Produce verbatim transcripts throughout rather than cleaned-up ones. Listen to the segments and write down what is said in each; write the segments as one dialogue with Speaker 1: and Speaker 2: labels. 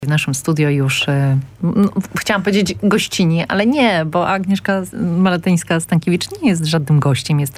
Speaker 1: W naszym studio już, no, chciałam powiedzieć gościni, ale nie, bo Agnieszka Maletyńska-Stankiewicz nie jest żadnym gościem. Jest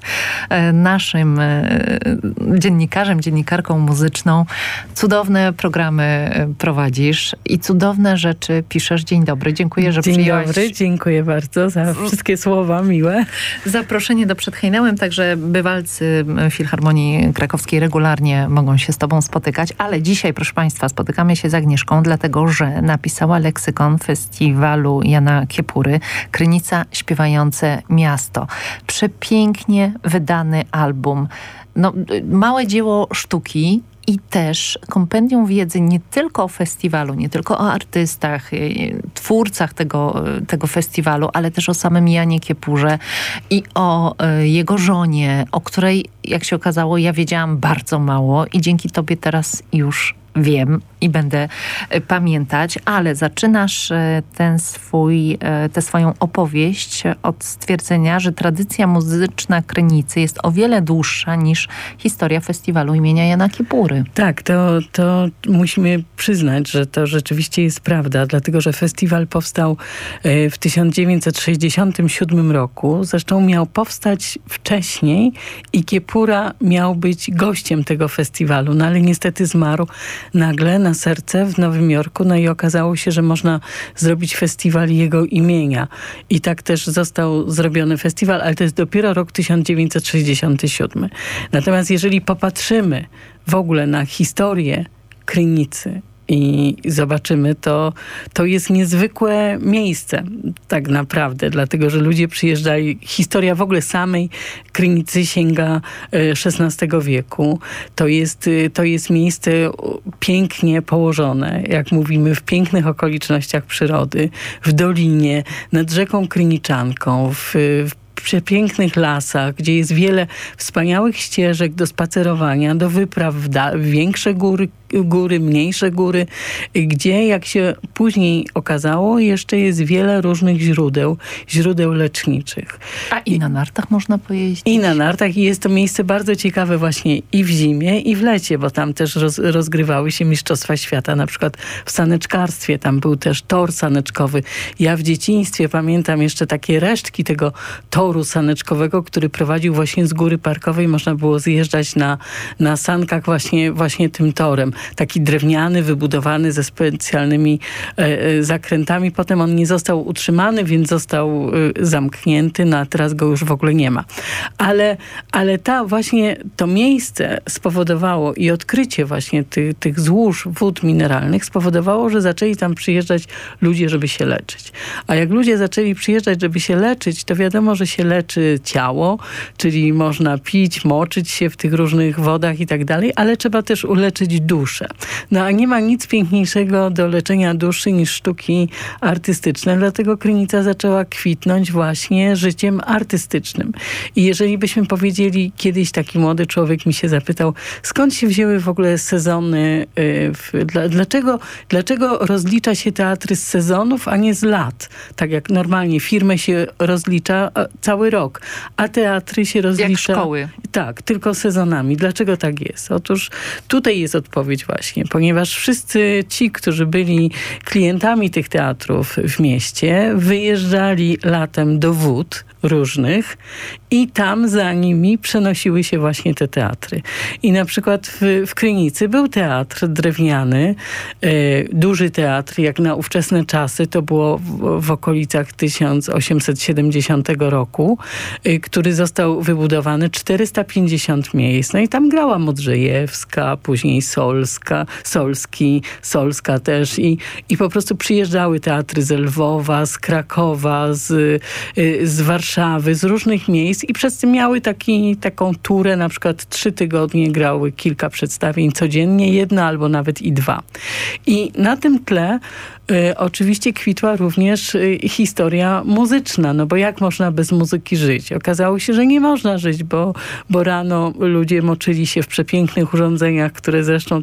Speaker 1: naszym dziennikarzem, dziennikarką muzyczną. Cudowne programy prowadzisz i cudowne rzeczy piszesz. Dzień dobry, dziękuję, że
Speaker 2: Dzień
Speaker 1: przyjęłaś.
Speaker 2: Dzień dobry, dziękuję bardzo za wszystkie słowa miłe.
Speaker 1: Zaproszenie do Przed Hejnałem, także bywalcy Filharmonii Krakowskiej regularnie mogą się z tobą spotykać, ale dzisiaj, proszę państwa, spotykamy się z Agnieszką, dlatego że napisała leksykon festiwalu Jana Kiepury Krynica Śpiewające Miasto. Przepięknie wydany album. No, małe dzieło sztuki i też kompendium wiedzy nie tylko o festiwalu, nie tylko o artystach, twórcach tego, tego festiwalu, ale też o samym Janie Kiepurze i o jego żonie, o której, jak się okazało, ja wiedziałam bardzo mało i dzięki tobie teraz już wiem i będę pamiętać, ale zaczynasz ten swój, tę swoją opowieść od stwierdzenia, że tradycja muzyczna Krynicy jest o wiele dłuższa niż historia festiwalu imienia Jana Kiepury.
Speaker 2: Tak, to, to musimy przyznać, że to rzeczywiście jest prawda, dlatego że festiwal powstał w tysiąc dziewięćset sześćdziesiątym siódmym roku. Zresztą miał powstać wcześniej i Kiepura miał być gościem tego festiwalu, no ale niestety zmarł nagle na serce w Nowym Jorku, no i okazało się, że można zrobić festiwal jego imienia. I tak też został zrobiony festiwal, ale to jest dopiero rok tysiąc dziewięćset sześćdziesiąty siódmy. Natomiast jeżeli popatrzymy w ogóle na historię Krynicy i zobaczymy, to, to jest niezwykłe miejsce tak naprawdę, dlatego że ludzie przyjeżdżali. Historia w ogóle samej Krynicy sięga szesnastego wieku. To jest, to jest miejsce pięknie położone, jak mówimy, w pięknych okolicznościach przyrody, w dolinie, nad rzeką Kryniczanką, w, w przepięknych lasach, gdzie jest wiele wspaniałych ścieżek do spacerowania, do wypraw w, da- w większe góry, góry, mniejsze góry, gdzie, jak się później okazało, jeszcze jest wiele różnych źródeł, źródeł leczniczych.
Speaker 1: A i na nartach można pojeździć?
Speaker 2: I na nartach. I jest to miejsce bardzo ciekawe właśnie i w zimie, i w lecie, bo tam też roz, rozgrywały się mistrzostwa świata, na przykład w saneczkarstwie. Tam był też tor saneczkowy. Ja w dzieciństwie pamiętam jeszcze takie resztki tego toru saneczkowego, który prowadził właśnie z góry parkowej. Można było zjeżdżać na, na sankach właśnie, właśnie tym torem. Taki drewniany, wybudowany ze specjalnymi e, zakrętami. Potem on nie został utrzymany, więc został e, zamknięty, no a teraz go już w ogóle nie ma. Ale, ale ta właśnie to miejsce spowodowało i odkrycie właśnie ty, tych złóż wód mineralnych spowodowało, że zaczęli tam przyjeżdżać ludzie, żeby się leczyć. A jak ludzie zaczęli przyjeżdżać, żeby się leczyć, to wiadomo, że się leczy ciało, czyli można pić, moczyć się w tych różnych wodach i tak dalej, ale trzeba też uleczyć duszę. No a nie ma nic piękniejszego do leczenia duszy niż sztuki artystyczne, dlatego Krynica zaczęła kwitnąć właśnie życiem artystycznym. I jeżeli byśmy powiedzieli, kiedyś taki młody człowiek mi się zapytał, skąd się wzięły w ogóle sezony, w, dla, dlaczego, dlaczego rozlicza się teatry z sezonów, a nie z lat? Tak jak normalnie firmę się rozlicza cały rok, a teatry się rozlicza...
Speaker 1: Jak szkoły.
Speaker 2: Tak, tylko sezonami. Dlaczego tak jest? Otóż tutaj jest odpowiedź właśnie, ponieważ wszyscy ci, którzy byli klientami tych teatrów w mieście, wyjeżdżali latem do wód różnych i tam za nimi przenosiły się właśnie te teatry. I na przykład w, w Krynicy był teatr drewniany, e, duży teatr, jak na ówczesne czasy, to było w, w okolicach tysiąc osiemset siedemdziesiątego roku, e, który został wybudowany, czterysta pięćdziesiąt miejsc. No i tam grała Modrzejewska, później Solska, Solski, Solska też i, i po prostu przyjeżdżały teatry z Lwowa, z Krakowa, z, e, z Warszawy, z różnych miejsc i przez tym miały taki, taką turę, na przykład trzy tygodnie grały kilka przedstawień codziennie, jedna albo nawet i dwa. I na tym tle y, oczywiście kwitła również y, historia muzyczna, no bo jak można bez muzyki żyć? Okazało się, że nie można żyć, bo, bo rano ludzie moczyli się w przepięknych urządzeniach, które zresztą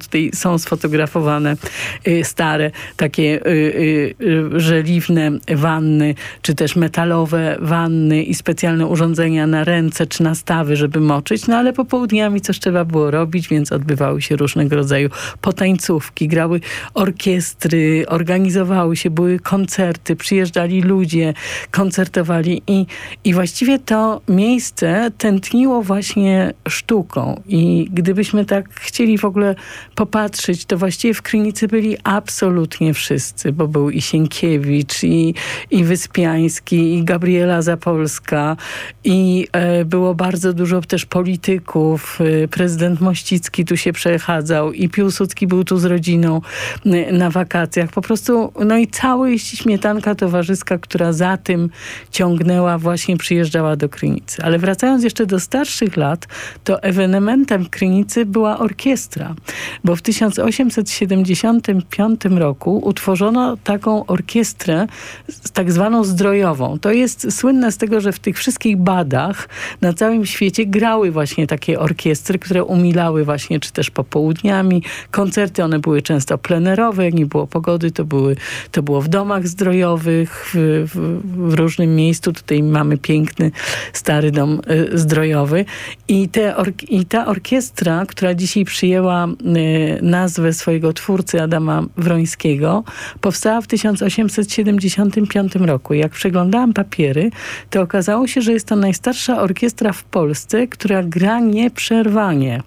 Speaker 2: tutaj są sfotografowane y, stare takie y, y, żeliwne wanny, czy też metalowe wanny i specjalne urządzenia na ręce czy na stawy, żeby moczyć. No ale popołudniami coś trzeba było robić, więc odbywały się różnego rodzaju potańcówki, grały orkiestry, organizowały się, były koncerty, przyjeżdżali ludzie, koncertowali i, i właściwie to miejsce tętniło właśnie sztuką. I gdybyśmy tak chcieli w ogóle popatrzeć, to właściwie w Krynicy byli absolutnie wszyscy, bo był i Sienkiewicz, i, i Wyspiański, i Gabriela Zapolska, i e, było bardzo dużo też polityków. E, prezydent Mościcki tu się przechadzał i Piłsudski był tu z rodziną e, na wakacjach. Po prostu, no i cała śmietanka towarzyska, która za tym ciągnęła, właśnie przyjeżdżała do Krynicy. Ale wracając jeszcze do starszych lat, to ewenementem w Krynicy była orkiestra, bo w tysiąc osiemset siedemdziesiątym piątym roku utworzono taką orkiestrę tak zwaną zdrojową. To jest słynne z tego, że w tych wszystkich badach na całym świecie grały właśnie takie orkiestry, które umilały właśnie, czy też popołudniami. Koncerty, one były często plenerowe, jak nie było pogody, to, były, to było w domach zdrojowych, w, w, w różnym miejscu. Tutaj mamy piękny, stary dom y, zdrojowy. I, te ork- I ta orkiestra, która dzisiaj przyjęła y, nazwę swojego twórcy Adama Wrońskiego, powstała w tysiąc osiemset siedemdziesiątym piątym roku. Jak przeglądałam papiery, to okazało się, że jest to najstarsza orkiestra w Polsce, która gra nieprzerwanie,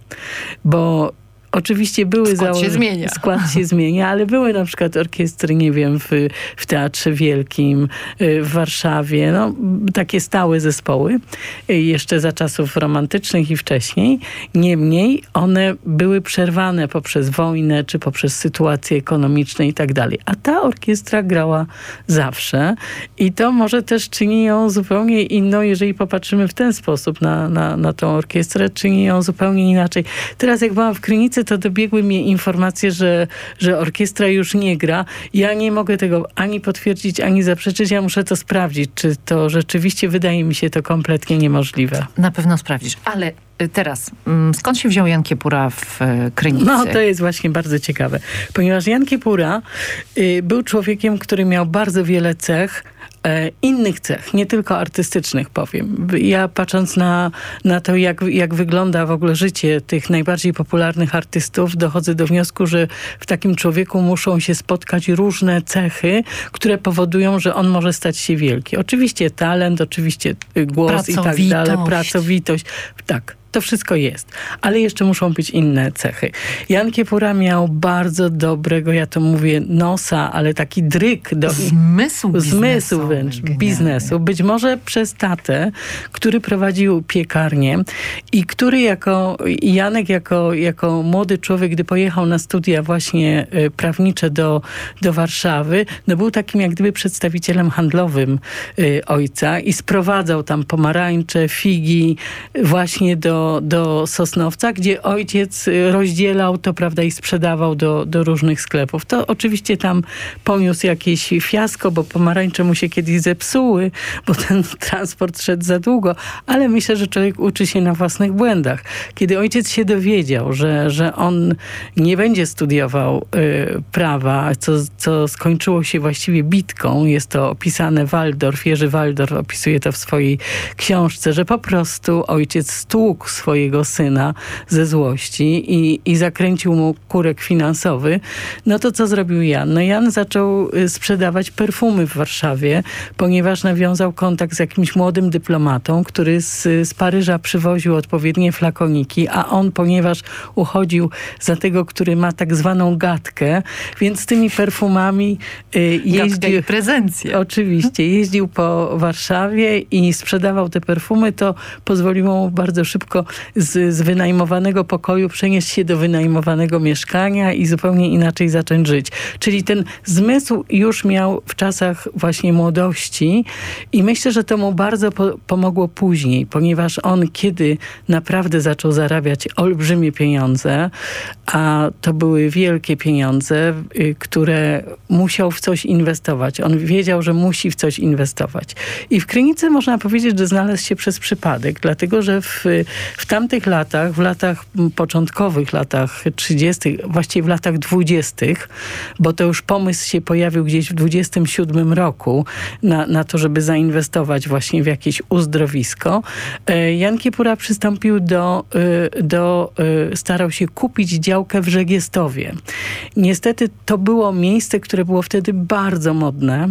Speaker 2: bo oczywiście były...
Speaker 1: Skład się zmienia.
Speaker 2: Skład się zmienia, ale były na przykład orkiestry, nie wiem, w, w Teatrze Wielkim, w Warszawie, no, takie stałe zespoły, jeszcze za czasów romantycznych i wcześniej. Niemniej one były przerwane poprzez wojnę, czy poprzez sytuacje ekonomiczne i tak dalej. A ta orkiestra grała zawsze i to może też czyni ją zupełnie inną, jeżeli popatrzymy w ten sposób na, na, na tą orkiestrę, czyni ją zupełnie inaczej. Teraz jak byłam w Krynicy, to dobiegły mnie informacje, że, że orkiestra już nie gra. Ja nie mogę tego ani potwierdzić, ani zaprzeczyć. Ja muszę to sprawdzić, czy to rzeczywiście wydaje mi się to kompletnie niemożliwe.
Speaker 1: Na pewno sprawdzisz. Ale teraz, skąd się wziął Jan Kiepura w Krynicy?
Speaker 2: No, to jest właśnie bardzo ciekawe. Ponieważ Jan Kiepura y, był człowiekiem, który miał bardzo wiele cech, innych cech, nie tylko artystycznych, powiem. Ja patrząc na, na to, jak, jak wygląda w ogóle życie tych najbardziej popularnych artystów, dochodzę do wniosku, że w takim człowieku muszą się spotkać różne cechy, które powodują, że on może stać się wielki. Oczywiście talent, oczywiście głos i tak dalej, pracowitość. Tak. To wszystko jest. Ale jeszcze muszą być inne cechy. Jan Kiepura miał bardzo dobrego, ja to mówię, nosa, ale taki dryk. Do,
Speaker 1: zmysł
Speaker 2: zmysł wręcz biznesu. Być może przez tatę, który prowadził piekarnię i który jako, Janek jako, jako młody człowiek, gdy pojechał na studia właśnie y, prawnicze do, do Warszawy, no był takim jak gdyby przedstawicielem handlowym y, ojca i sprowadzał tam pomarańcze, figi właśnie do do Sosnowca, gdzie ojciec rozdzielał to, prawda, i sprzedawał do, do różnych sklepów. To oczywiście tam poniósł jakieś fiasko, bo pomarańcze mu się kiedyś zepsuły, bo ten transport szedł za długo, ale myślę, że człowiek uczy się na własnych błędach. Kiedy ojciec się dowiedział, że, że on nie będzie studiował y, prawa, co, co skończyło się właściwie bitką, jest to opisane Waldorf, Jerzy Waldorf opisuje to w swojej książce, że po prostu ojciec stłukł swojego syna ze złości i, i zakręcił mu kurek finansowy, no to co zrobił Jan? No Jan zaczął sprzedawać perfumy w Warszawie, ponieważ nawiązał kontakt z jakimś młodym dyplomatą, który z, z Paryża przywoził odpowiednie flakoniki, a on, ponieważ uchodził za tego, który ma tak zwaną gadkę, więc z tymi perfumami y, jeździł...
Speaker 1: i prezencję.
Speaker 2: Oczywiście. Jeździł po Warszawie i sprzedawał te perfumy. To pozwoliło mu bardzo szybko z, z wynajmowanego pokoju przenieść się do wynajmowanego mieszkania i zupełnie inaczej zacząć żyć. Czyli ten zmysł już miał w czasach właśnie młodości i myślę, że to mu bardzo po, pomogło później, ponieważ on kiedy naprawdę zaczął zarabiać olbrzymie pieniądze, a to były wielkie pieniądze, y, które musiał w coś inwestować. On wiedział, że musi w coś inwestować. I w Krynicy można powiedzieć, że znalazł się przez przypadek, dlatego że w W tamtych latach, w latach początkowych, latach trzydziestych, właściwie w latach dwudziestych, bo to już pomysł się pojawił gdzieś w dwudziestym siódmym roku na, na to, żeby zainwestować właśnie w jakieś uzdrowisko, Jan Kiepura przystąpił do, do starał się kupić działkę w Żegiestowie. Niestety to było miejsce, które było wtedy bardzo modne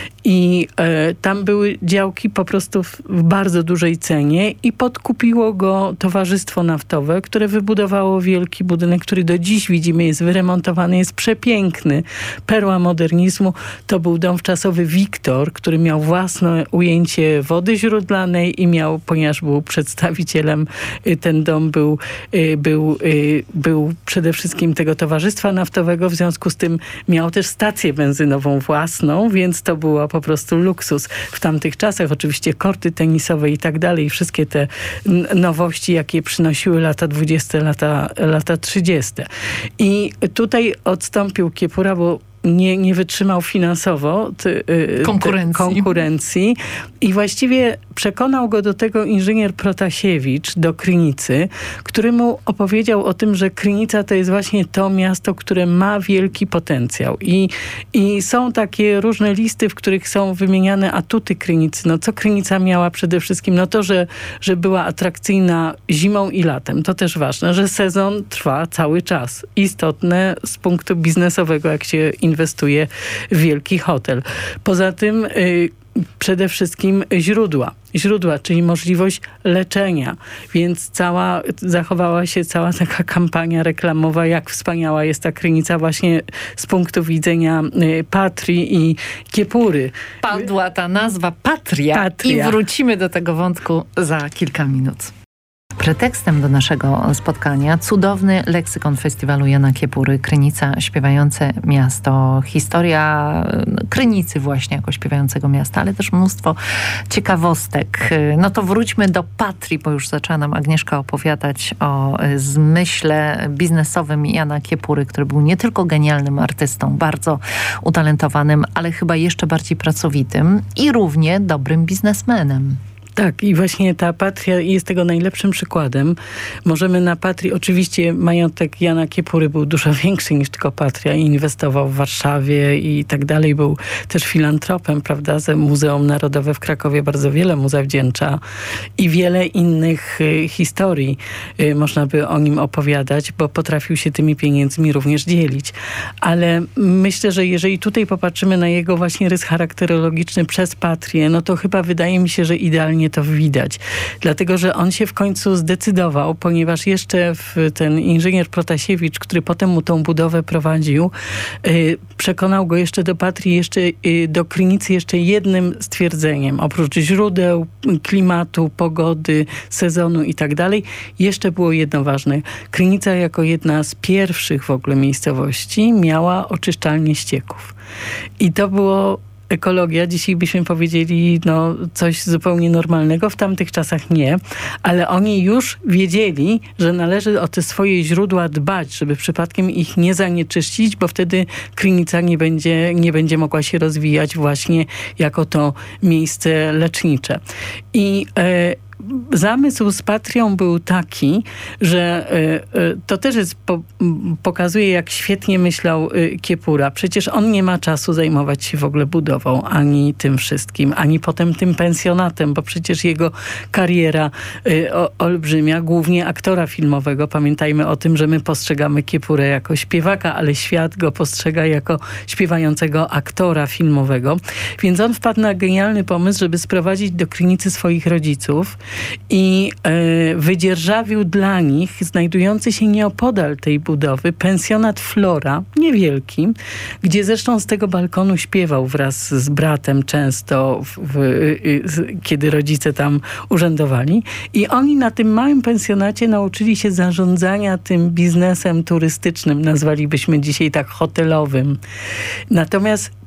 Speaker 2: i e, tam były działki po prostu w, w bardzo dużej cenie i podkupiło go towarzystwo naftowe, które wybudowało wielki budynek, który do dziś widzimy jest wyremontowany, jest przepiękny. Perła modernizmu. To był dom wczasowy Wiktor, który miał własne ujęcie wody źródlanej i miał, ponieważ był przedstawicielem, ten dom był, był, był przede wszystkim tego towarzystwa naftowego, w związku z tym miał też stację benzynową własną, więc to było po prostu luksus w tamtych czasach. Oczywiście korty tenisowe i tak dalej, wszystkie te nowości, jakie przynosiły lata dwudzieste, lata, lata trzydzieste. I tutaj odstąpił Kiepura, bo nie, nie wytrzymał finansowo ty,
Speaker 1: konkurencji.
Speaker 2: konkurencji i właściwie przekonał go do tego inżynier Protasiewicz do Krynicy, który mu opowiedział o tym, że Krynica to jest właśnie to miasto, które ma wielki potencjał. I, i są takie różne listy, w których są wymieniane atuty Krynicy. No co Krynica miała przede wszystkim? No to, że, że była atrakcyjna zimą i latem. To też ważne, że sezon trwa cały czas. Istotne z punktu biznesowego, jak się inwestuje w wielki hotel. Poza tym y, przede wszystkim źródła. Źródła, czyli możliwość leczenia. Więc cała, zachowała się cała taka kampania reklamowa, jak wspaniała jest ta Krynica właśnie z punktu widzenia y, Patrii i Kiepury.
Speaker 1: Padła ta nazwa Patria, Patria i wrócimy do tego wątku za kilka minut. Pretekstem do naszego spotkania cudowny leksykon festiwalu Jana Kiepury, Krynica, śpiewające miasto. Historia Krynicy właśnie jako śpiewającego miasta, ale też mnóstwo ciekawostek. No to wróćmy do Patrii, bo już zaczęła nam Agnieszka opowiadać o zmyśle biznesowym Jana Kiepury, który był nie tylko genialnym artystą, bardzo utalentowanym, ale chyba jeszcze bardziej pracowitym i równie dobrym biznesmenem.
Speaker 2: Tak, i właśnie ta Patria jest tego najlepszym przykładem. Możemy na Patrii, oczywiście majątek Jana Kiepury był dużo większy niż tylko Patria i inwestował w Warszawie i tak dalej. Był też filantropem, prawda? Muzeum Narodowe w Krakowie bardzo wiele mu zawdzięcza i wiele innych y, historii y, można by o nim opowiadać, bo potrafił się tymi pieniędzmi również dzielić. Ale myślę, że jeżeli tutaj popatrzymy na jego właśnie rys charakterologiczny przez Patrię, no to chyba wydaje mi się, że idealnie to widać. Dlatego, że on się w końcu zdecydował, ponieważ jeszcze w ten inżynier Protasiewicz, który potem mu tą budowę prowadził, yy, przekonał go jeszcze do Patrii, jeszcze yy, do Krynicy jeszcze jednym stwierdzeniem. Oprócz źródeł, klimatu, pogody, sezonu i tak dalej, jeszcze było jedno ważne. Krynica jako jedna z pierwszych w ogóle miejscowości miała oczyszczalnię ścieków. I to było ekologia. Dzisiaj byśmy powiedzieli no, coś zupełnie normalnego. W tamtych czasach nie. Ale oni już wiedzieli, że należy o te swoje źródła dbać, żeby przypadkiem ich nie zanieczyścić, bo wtedy Krynica nie będzie, nie będzie mogła się rozwijać właśnie jako to miejsce lecznicze. I e, zamysł z Patrią był taki, że y, y, to też jest po, pokazuje, jak świetnie myślał y, Kiepura. Przecież on nie ma czasu zajmować się w ogóle budową, ani tym wszystkim, ani potem tym pensjonatem, bo przecież jego kariera y, o, olbrzymia, głównie aktora filmowego. Pamiętajmy o tym, że my postrzegamy Kiepurę jako śpiewaka, ale świat go postrzega jako śpiewającego aktora filmowego. Więc on wpadł na genialny pomysł, żeby sprowadzić do Krynicy swoich rodziców i e, wydzierżawił dla nich, znajdujący się nieopodal tej budowy, pensjonat Flora, niewielki, gdzie zresztą z tego balkonu śpiewał wraz z bratem często, w, w, w, kiedy rodzice tam urzędowali. I oni na tym małym pensjonacie nauczyli się zarządzania tym biznesem turystycznym, nazwalibyśmy dzisiaj tak hotelowym. Natomiast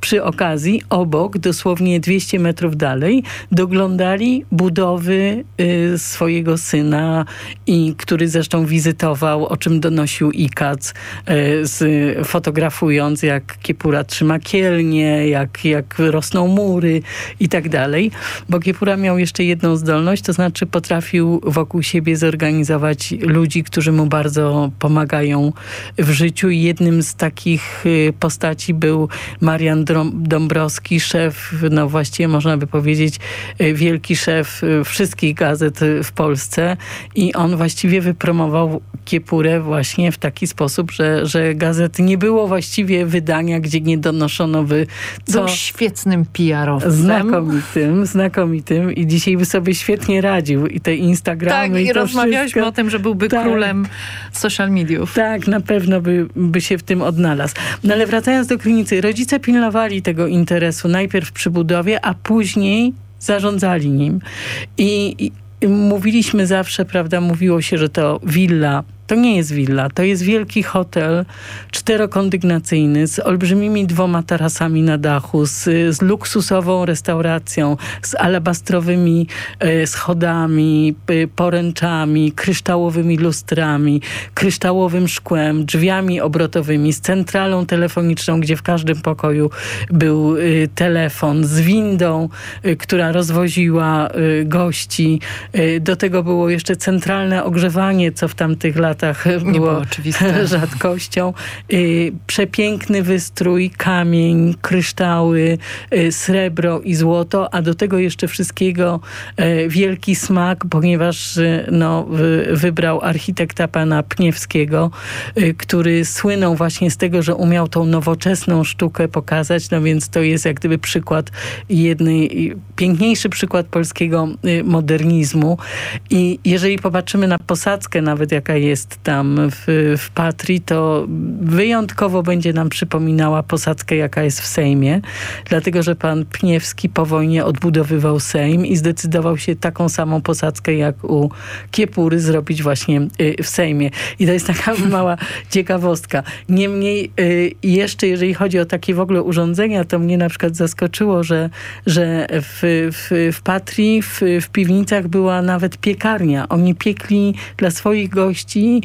Speaker 2: przy okazji obok, dosłownie dwieście metrów dalej, doglądali budowy y, swojego syna, i który zresztą wizytował, o czym donosił I K A C, y, z, fotografując, jak Kiepura trzyma kielnie, jak, jak rosną mury i tak dalej. Bo Kiepura miał jeszcze jedną zdolność, to znaczy potrafił wokół siebie zorganizować ludzi, którzy mu bardzo pomagają w życiu. I jednym z takich postaci był Marian Dąbrowski, szef, no właściwie można by powiedzieć wielki szef wszystkich gazet w Polsce, i on właściwie wypromował Kiepurę właśnie w taki sposób, że, że gazet nie było właściwie wydania, gdzie nie donoszono by co...
Speaker 1: Był świetnym P R-owcem.
Speaker 2: Znakomitym, znakomitym i dzisiaj by sobie świetnie radził. I te Instagramy
Speaker 1: tak,
Speaker 2: i
Speaker 1: i
Speaker 2: to
Speaker 1: rozmawialiśmy
Speaker 2: wszystko.
Speaker 1: o tym, że byłby
Speaker 2: tak.
Speaker 1: królem social mediów.
Speaker 2: Tak, na pewno by, by się w tym odnalazł. No ale wracając do Krynicy, rodzice pilnowali tego interesu najpierw przy budowie, a później zarządzali nim. I, i mówiliśmy zawsze, prawda, mówiło się, że to willa. To nie jest willa, to jest wielki hotel czterokondygnacyjny z olbrzymimi dwoma tarasami na dachu, z, z luksusową restauracją, z alabastrowymi e, schodami, e, poręczami, kryształowymi lustrami, kryształowym szkłem, drzwiami obrotowymi, z centralą telefoniczną, gdzie w każdym pokoju był e, telefon, z windą, e, która rozwoziła e, gości. E, do tego było jeszcze centralne ogrzewanie, co w tamtych latach było,
Speaker 1: było
Speaker 2: rzadkością. Y, przepiękny wystrój, kamień, kryształy, y, srebro i złoto, a do tego jeszcze wszystkiego y, wielki smak, ponieważ y, no, y, wybrał architekta pana Pniewskiego, y, który słynął właśnie z tego, że umiał tą nowoczesną sztukę pokazać, no więc to jest jak gdyby przykład jednej, piękniejszy przykład polskiego y, modernizmu. I jeżeli popatrzymy na posadzkę nawet, jaka jest tam w, w Patrii, to wyjątkowo będzie nam przypominała posadzkę, jaka jest w Sejmie, dlatego, że pan Pniewski po wojnie odbudowywał Sejm i zdecydował się taką samą posadzkę jak u Kiepury zrobić właśnie w Sejmie. I to jest taka mała ciekawostka. Niemniej jeszcze, jeżeli chodzi o takie w ogóle urządzenia, to mnie na przykład zaskoczyło, że, że w, w, w Patrii, w, w piwnicach była nawet piekarnia. Oni piekli dla swoich gości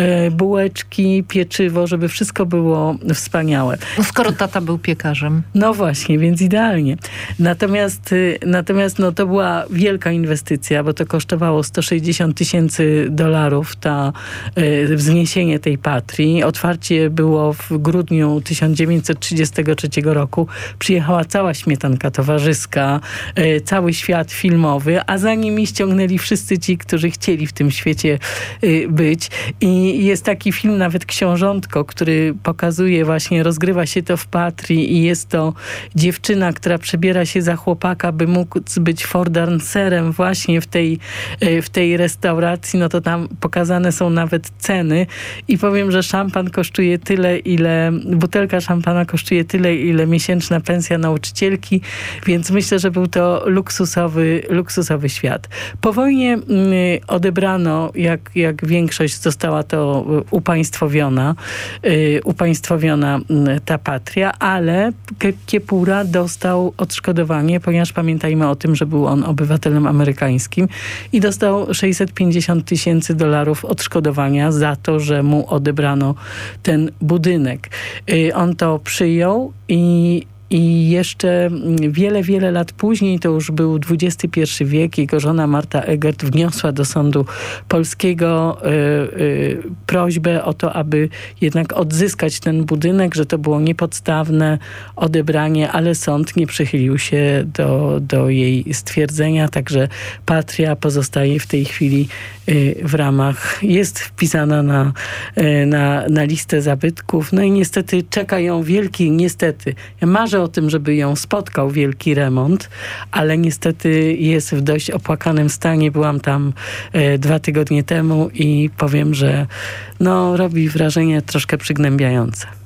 Speaker 2: bułeczki, pieczywo, żeby wszystko było wspaniałe.
Speaker 1: No skoro tata był piekarzem.
Speaker 2: No właśnie, więc idealnie. Natomiast, natomiast no, to była wielka inwestycja, bo to kosztowało sto sześćdziesiąt tysięcy dolarów, ta y, wzniesienie tej Patrii. Otwarcie było w grudniu tysiąc dziewięćset trzydziestego trzeciego roku. Przyjechała cała śmietanka towarzyska, y, cały świat filmowy, a za nimi ściągnęli wszyscy ci, którzy chcieli w tym świecie y, być. I jest taki film, nawet Książątko, który pokazuje właśnie, rozgrywa się to w Patrii i jest to dziewczyna, która przebiera się za chłopaka, by móc być fordancerem właśnie w tej, w tej restauracji. No to tam pokazane są nawet ceny i powiem, że szampan kosztuje tyle, ile butelka szampana kosztuje tyle, ile miesięczna pensja nauczycielki, więc myślę, że był to luksusowy, luksusowy świat. Po wojnie odebrano, jak, jak większość została to upaństwowiona, y, upaństwowiona ta Patria, ale Kiepura dostał odszkodowanie, ponieważ pamiętajmy o tym, że był on obywatelem amerykańskim i dostał sześćset pięćdziesiąt tysięcy dolarów odszkodowania za to, że mu odebrano ten budynek. Y, on to przyjął i I jeszcze wiele, wiele lat później, to już był dwudziesty pierwszy wiek, jego żona Marta Egert wniosła do sądu polskiego y, y, prośbę o to, aby jednak odzyskać ten budynek, że to było niepodstawne odebranie, ale sąd nie przychylił się do, do jej stwierdzenia, także Patria pozostaje w tej chwili y, w ramach, jest wpisana na, y, na, na listę zabytków. No i niestety czeka ją wielki, niestety, ja marzę o tym, żeby ją spotkał wielki remont, ale niestety jest w dość opłakanym stanie. Byłam tam e, dwa tygodnie temu i powiem, że no, robi wrażenie troszkę przygnębiające.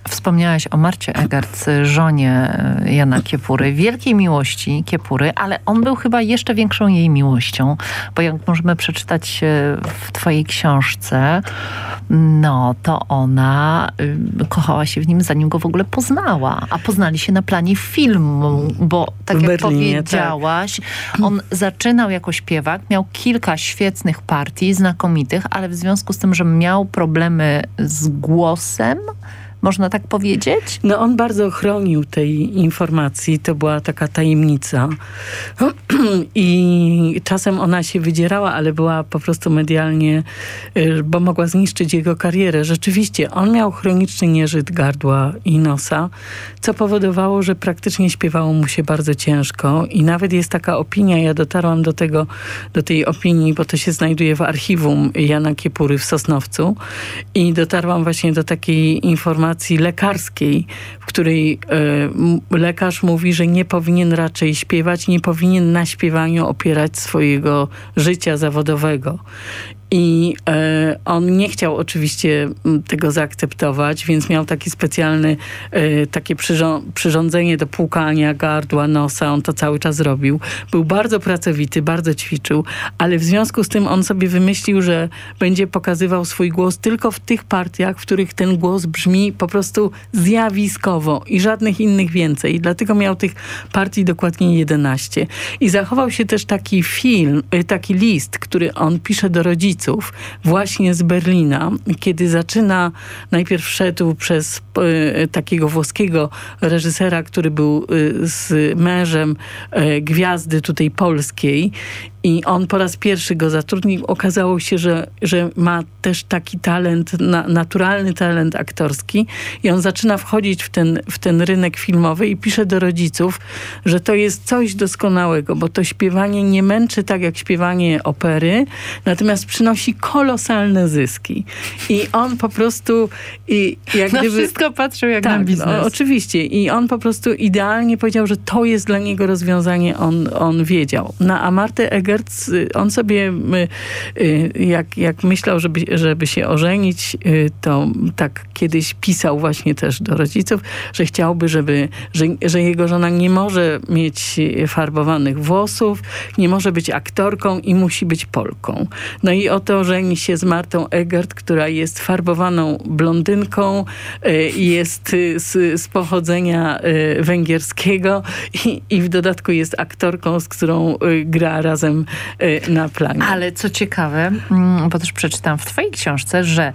Speaker 1: Wspomniałaś o Marcie Egert, żonie Jana Kiepury, wielkiej miłości Kiepury, ale on był chyba jeszcze większą jej miłością, bo jak możemy przeczytać w twojej książce, no to ona y, kochała się w nim, zanim go w ogóle poznała, a poznali się na planie filmu, bo tak
Speaker 2: w
Speaker 1: jak
Speaker 2: Berlinie,
Speaker 1: powiedziałaś, tak. On zaczynał jako śpiewak, miał kilka świetnych partii, znakomitych, ale w związku z tym, że miał problemy z głosem, można tak powiedzieć?
Speaker 2: No on bardzo chronił tej informacji, to była taka tajemnica i czasem ona się wydzierała, ale była po prostu medialnie, bo mogła zniszczyć jego karierę. Rzeczywiście, on miał chroniczny nieżyt gardła i nosa, co powodowało, że praktycznie śpiewało mu się bardzo ciężko i nawet jest taka opinia, ja dotarłam do tego, do tej opinii, bo to się znajduje w archiwum Jana Kiepury w Sosnowcu i dotarłam właśnie do takiej informacji lekarskiej, w której y, lekarz mówi, że nie powinien raczej śpiewać, nie powinien na śpiewaniu opierać swojego życia zawodowego. I e, on nie chciał oczywiście tego zaakceptować, więc miał taki specjalny, e, takie przyrząd, przyrządzenie do płukania gardła, nosa. On to cały czas robił. Był bardzo pracowity, bardzo ćwiczył, ale w związku z tym on sobie wymyślił, że będzie pokazywał swój głos tylko w tych partiach, w których ten głos brzmi po prostu zjawiskowo i żadnych innych więcej. I dlatego miał tych partii dokładnie jedenaście. I zachował się też taki film, taki list, który on pisze do rodziców, właśnie z Berlina, kiedy zaczyna, najpierw szedł przez y, takiego włoskiego reżysera, który był y, z mężem y, gwiazdy tutaj polskiej i on po raz pierwszy go zatrudnił. Okazało się, że, że ma też taki talent, na, naturalny talent aktorski i on zaczyna wchodzić w ten, w ten rynek filmowy i pisze do rodziców, że to jest coś doskonałego, bo to śpiewanie nie męczy tak jak śpiewanie opery, natomiast przynosi kolosalne zyski. I on po prostu i jak
Speaker 1: na
Speaker 2: gdyby,
Speaker 1: wszystko patrzył jak
Speaker 2: tak,
Speaker 1: na biznes.
Speaker 2: No, oczywiście. I on po prostu idealnie powiedział, że to jest dla niego rozwiązanie, on, on wiedział. Na a Martę Egert on sobie, jak, jak myślał, żeby, żeby się ożenić, to tak kiedyś pisał właśnie też do rodziców, że chciałby, żeby, że, że jego żona nie może mieć farbowanych włosów, nie może być aktorką i musi być Polką. No i oto żeni się z Martą Egert, która jest farbowaną blondynką, jest z, z pochodzenia węgierskiego i, i w dodatku jest aktorką, z którą gra razem na planie.
Speaker 1: Ale co ciekawe, bo też przeczytałam w twojej książce, że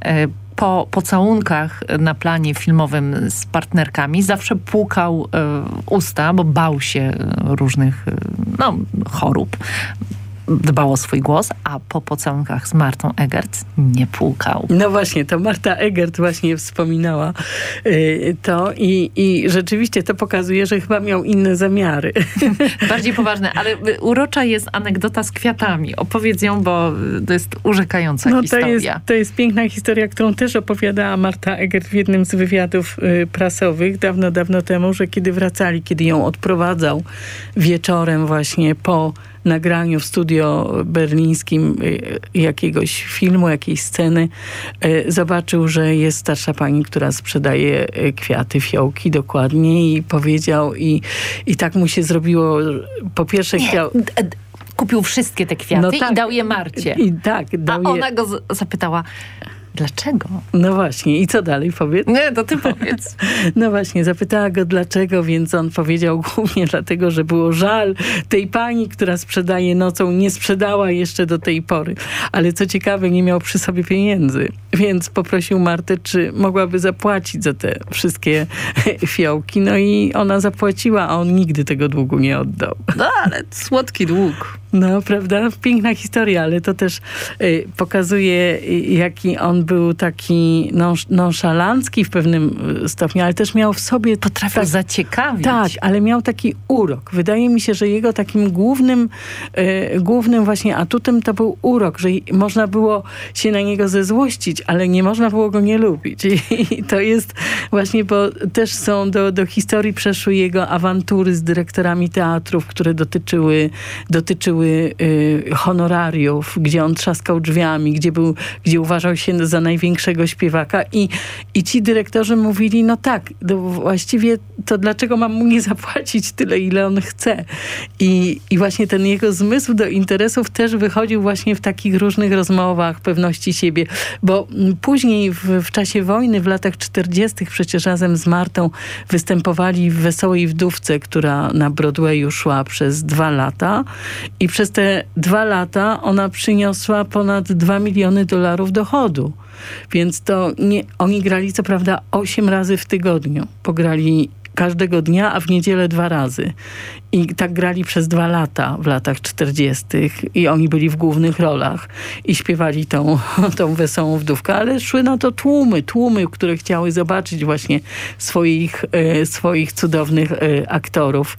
Speaker 1: po pocałunkach na planie filmowym z partnerkami zawsze płukał usta, bo bał się różnych no, chorób. Dbał o swój głos, a po pocałunkach z Martą Egert nie płukał.
Speaker 2: No właśnie, to Marta Egert właśnie wspominała y, to i, i rzeczywiście to pokazuje, że chyba miał inne zamiary.
Speaker 1: Bardziej poważne, ale urocza jest anegdota z kwiatami. Opowiedz ją, bo to jest urzekająca
Speaker 2: no,
Speaker 1: historia.
Speaker 2: To jest, to jest piękna historia, którą też opowiadała Marta Egert w jednym z wywiadów y, prasowych dawno, dawno temu, że kiedy wracali, kiedy ją odprowadzał wieczorem właśnie po nagraniu w studio berlińskim jakiegoś filmu, jakiejś sceny, zobaczył, że jest starsza pani, która sprzedaje kwiaty, fiołki dokładnie i powiedział i, i tak mu się zrobiło, po pierwsze
Speaker 1: Nie.
Speaker 2: chciał...
Speaker 1: Kupił wszystkie te kwiaty no tak, i dał je Marcie.
Speaker 2: I tak, dał
Speaker 1: A ona je... go zapytała, dlaczego?
Speaker 2: No właśnie. I co dalej? Powiedz.
Speaker 1: Nie, to ty powiedz.
Speaker 2: No właśnie. Zapytała go dlaczego, więc on powiedział głównie dlatego, że było żal tej pani, która sprzedaje nocą, nie sprzedała jeszcze do tej pory. Ale co ciekawe, nie miał przy sobie pieniędzy. Więc poprosił Martę, czy mogłaby zapłacić za te wszystkie fiołki. No i ona zapłaciła, a on nigdy tego długu nie oddał.
Speaker 1: No, ale słodki dług.
Speaker 2: No, prawda? Piękna historia, ale to też y, pokazuje, y, jaki on był taki nonsz, nonszalancki w pewnym stopniu, ale też miał w sobie...
Speaker 1: Potrafił tak, zaciekawić.
Speaker 2: Tak, ale miał taki urok. Wydaje mi się, że jego takim głównym, y, głównym właśnie atutem to był urok, że można było się na niego zezłościć, ale nie można było go nie lubić. I, i to jest właśnie, bo też są do, do historii przeszły jego awantury z dyrektorami teatrów, które dotyczyły, dotyczyły y, honorariów, gdzie on trzaskał drzwiami, gdzie był, gdzie uważał się za za największego śpiewaka i, i ci dyrektorzy mówili, no tak, no właściwie to dlaczego mam mu nie zapłacić tyle, ile on chce? I, i właśnie ten jego zmysł do interesów też wychodził właśnie w takich różnych rozmowach, pewności siebie, bo później w, w czasie wojny, w latach czterdziestych przecież razem z Martą występowali w Wesołej Wdówce, która na Broadwayu szła przez dwa lata i przez te dwa lata ona przyniosła ponad dwa miliony dolarów dochodu. Więc to nie, oni grali co prawda osiem razy w tygodniu. Pograli każdego dnia, a w niedzielę dwa razy. I tak grali przez dwa lata w latach czterdziestych i oni byli w głównych rolach i śpiewali tą, tą Wesołą Wdówkę, ale szły na to tłumy, tłumy, które chciały zobaczyć właśnie swoich, e, swoich cudownych e, aktorów.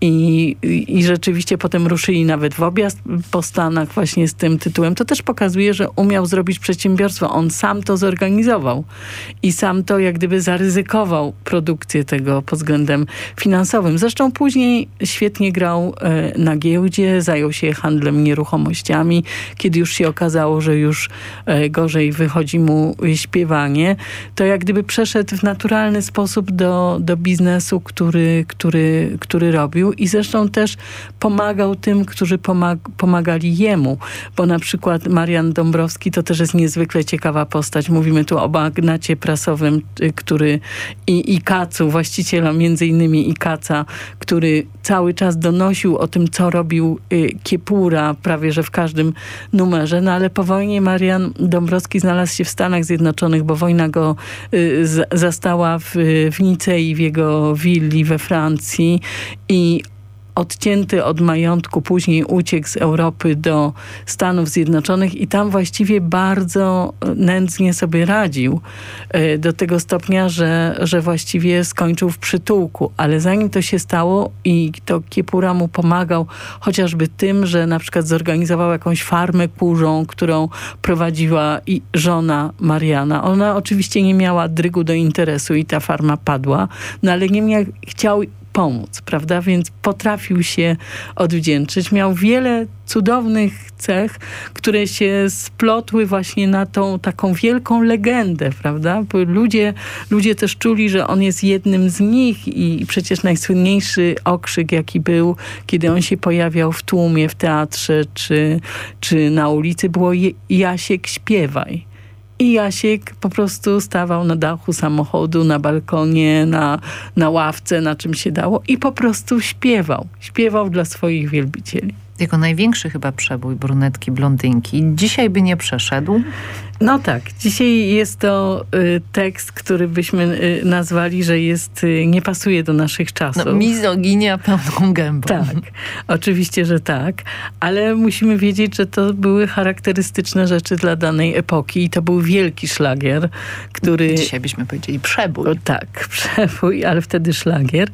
Speaker 2: I, I rzeczywiście potem ruszyli nawet w objazd po Stanach właśnie z tym tytułem. To też pokazuje, że umiał zrobić przedsiębiorstwo. On sam to zorganizował i sam to jak gdyby zaryzykował produkcję tego pod względem finansowym. Zresztą później świetnie grał e, na giełdzie, zajął się handlem nieruchomościami. Kiedy już się okazało, że już e, gorzej wychodzi mu śpiewanie, to jak gdyby przeszedł w naturalny sposób do, do biznesu, który, który, który robił i zresztą też pomagał tym, którzy pomag pomagali jemu. Bo na przykład Marian Dąbrowski to też jest niezwykle ciekawa postać. Mówimy tu o magnacie prasowym, który i, i Kacu, właściciela między innymi i Kaca, który cały czas donosił o tym, co robił y, Kiepura prawie, że w każdym numerze. No ale po wojnie Marian Dąbrowski znalazł się w Stanach Zjednoczonych, bo wojna go y, z, zastała w, w Nicei, w jego willi we Francji i odcięty od majątku, później uciekł z Europy do Stanów Zjednoczonych i tam właściwie bardzo nędznie sobie radził. Do tego stopnia, że, że właściwie skończył w przytułku. Ale zanim to się stało i to Kiepura mu pomagał chociażby tym, że na przykład zorganizował jakąś farmę kurzą, którą prowadziła i żona Mariana. Ona oczywiście nie miała drygu do interesu i ta farma padła, no ale niemniej chciał pomóc, prawda? Więc potrafił się odwdzięczyć. Miał wiele cudownych cech, które się splotły właśnie na tą taką wielką legendę, prawda? Bo ludzie, ludzie też czuli, że on jest jednym z nich i przecież najsłynniejszy okrzyk, jaki był, kiedy on się pojawiał w tłumie, w teatrze czy, czy na ulicy, było Jasiek, śpiewaj. I Jasiek po prostu stawał na dachu samochodu, na balkonie, na, na ławce, na czym się dało i po prostu śpiewał. Śpiewał dla swoich wielbicieli.
Speaker 1: Jego największy chyba przebój Brunetki, blondynki. Dzisiaj by nie przeszedł?
Speaker 2: No tak. Dzisiaj jest to y, tekst, który byśmy y, nazwali, że jest, y, nie pasuje do naszych czasów.
Speaker 1: No, mizoginia pełną gębą.
Speaker 2: Tak. Oczywiście, że tak. Ale musimy wiedzieć, że to były charakterystyczne rzeczy dla danej epoki i to był wielki szlagier, który...
Speaker 1: Dzisiaj byśmy powiedzieli przebój.
Speaker 2: O, tak, przebój, ale wtedy szlagier.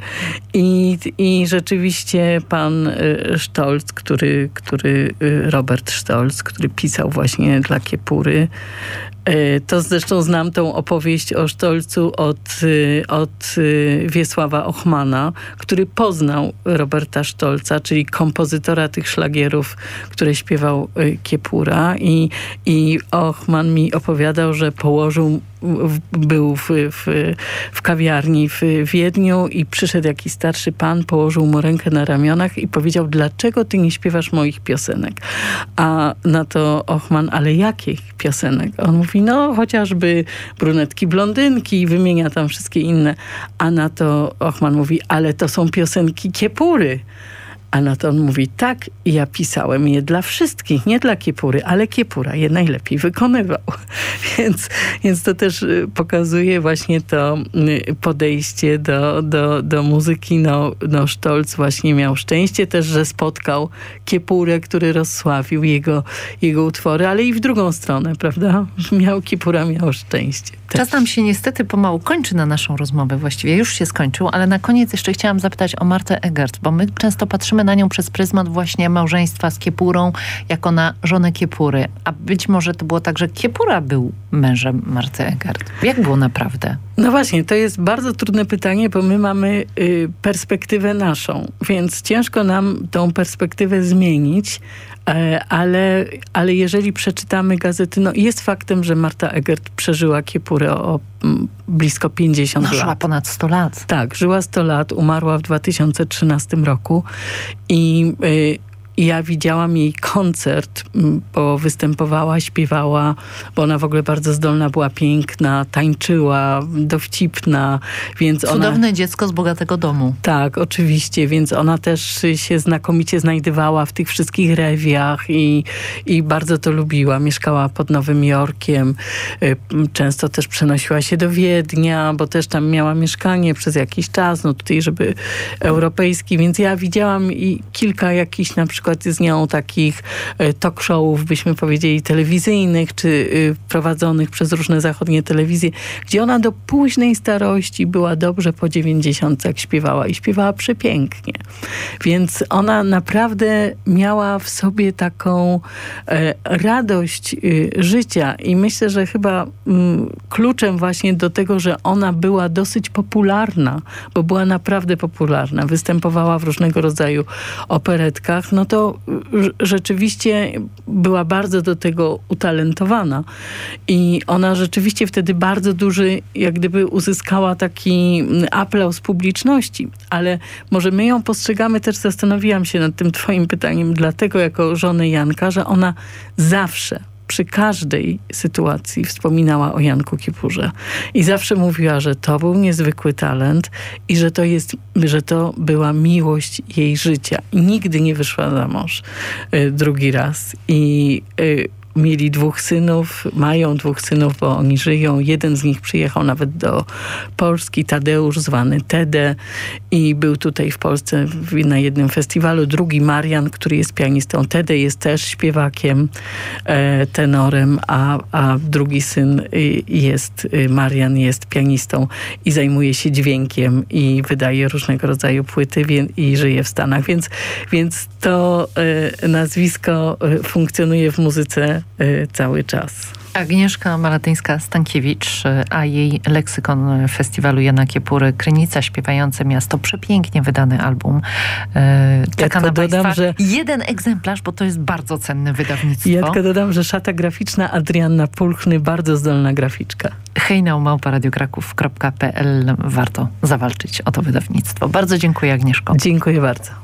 Speaker 2: I, i rzeczywiście pan y, Stolz, który, który y, Robert Stolz, który pisał właśnie dla Kiepury, to zresztą znam tą opowieść o Stolcu od, od Wiesława Ochmana, który poznał Roberta Stolca, czyli kompozytora tych szlagierów, które śpiewał Kiepura. I, i Ochman mi opowiadał, że położył był w, w, w kawiarni w Wiedniu i przyszedł jakiś starszy pan, położył mu rękę na ramionach i powiedział, dlaczego ty nie śpiewasz moich piosenek? A na to Ochman, ale jakich piosenek? On mówi, no chociażby Brunetki, blondynki i wymienia tam wszystkie inne. A na to Ochman mówi, ale to są piosenki Kiepury. A na to on mówi, tak, ja pisałem je dla wszystkich, nie dla Kiepury, ale Kiepura je najlepiej wykonywał. Więc, więc to też pokazuje właśnie to podejście do, do, do muzyki. No, no Stolz właśnie miał szczęście też, że spotkał Kiepurę, który rozsławił jego, jego utwory, ale i w drugą stronę, prawda? Miał Kiepura, miał szczęście. Też.
Speaker 1: Czas nam się niestety pomału kończy na naszą rozmowę. Właściwie już się skończył, ale na koniec jeszcze chciałam zapytać o Martę Egert, bo my często patrzymy na nią przez pryzmat właśnie małżeństwa z Kiepurą, jako na żonę Kiepury. A być może to było tak, że Kiepura był mężem Marty Egert. Jak było naprawdę?
Speaker 2: No właśnie, to jest bardzo trudne pytanie, bo my mamy y, perspektywę naszą, więc ciężko nam tą perspektywę zmienić, Ale, ale jeżeli przeczytamy gazety, no jest faktem, że Marta Egert przeżyła Kiepurę o blisko pięćdziesiąt
Speaker 1: no,
Speaker 2: lat.
Speaker 1: Żyła ponad sto lat.
Speaker 2: Tak, żyła sto lat, umarła w dwa tysiące trzynastym roku i y, ja widziałam jej koncert, bo występowała, śpiewała, bo ona w ogóle bardzo zdolna była, piękna, tańczyła, dowcipna, więc
Speaker 1: Cudowne
Speaker 2: ona...
Speaker 1: dziecko z bogatego domu.
Speaker 2: Tak, oczywiście, więc ona też się znakomicie znajdowała w tych wszystkich rewiach i, i bardzo to lubiła. Mieszkała pod Nowym Jorkiem, często też przenosiła się do Wiednia, bo też tam miała mieszkanie przez jakiś czas, no tutaj, żeby europejski, więc ja widziałam i kilka jakichś na przykład z nią takich talk showów, byśmy powiedzieli, telewizyjnych, czy prowadzonych przez różne zachodnie telewizje, gdzie ona do późnej starości była dobrze po dziewięćdziesiątce śpiewała i śpiewała przepięknie. Więc ona naprawdę miała w sobie taką e, radość e, życia i myślę, że chyba m, kluczem właśnie do tego, że ona była dosyć popularna, bo była naprawdę popularna, występowała w różnego rodzaju operetkach, no to rzeczywiście była bardzo do tego utalentowana i ona rzeczywiście wtedy bardzo duży, jak gdyby uzyskała taki aplauz publiczności, ale może my ją postrzegamy, też zastanowiłam się nad tym twoim pytaniem, dlatego jako żonę Janka, że ona zawsze przy każdej sytuacji wspominała o Janku Kiepurze. I zawsze mówiła, że to był niezwykły talent i że to jest, że to była miłość jej życia. I nigdy nie wyszła za mąż y, drugi raz. I y, mieli dwóch synów, mają dwóch synów, bo oni żyją. Jeden z nich przyjechał nawet do Polski, Tadeusz, zwany Tede, i był tutaj w Polsce na jednym festiwalu. Drugi, Marian, który jest pianistą. Tede jest też śpiewakiem, e, tenorem, a, a drugi syn jest, Marian jest pianistą i zajmuje się dźwiękiem i wydaje różnego rodzaju płyty wie, i żyje w Stanach. Więc, więc to e, nazwisko funkcjonuje w muzyce cały czas.
Speaker 1: Agnieszka Malatyńska-Stankiewicz, a jej leksykon festiwalu Jana Kiepury, Krynica, śpiewające miasto, przepięknie wydany album. Czeka na
Speaker 2: dodam,
Speaker 1: Państwa
Speaker 2: że
Speaker 1: jeden egzemplarz, bo to jest bardzo cenne wydawnictwo.
Speaker 2: Ja tylko dodam, że szata graficzna Adrianna Pulchny, bardzo zdolna graficzka.
Speaker 1: hejnał małpa radiokraków kropka pe el. Warto zawalczyć o to wydawnictwo. Bardzo dziękuję, Agnieszko.
Speaker 2: Dziękuję bardzo.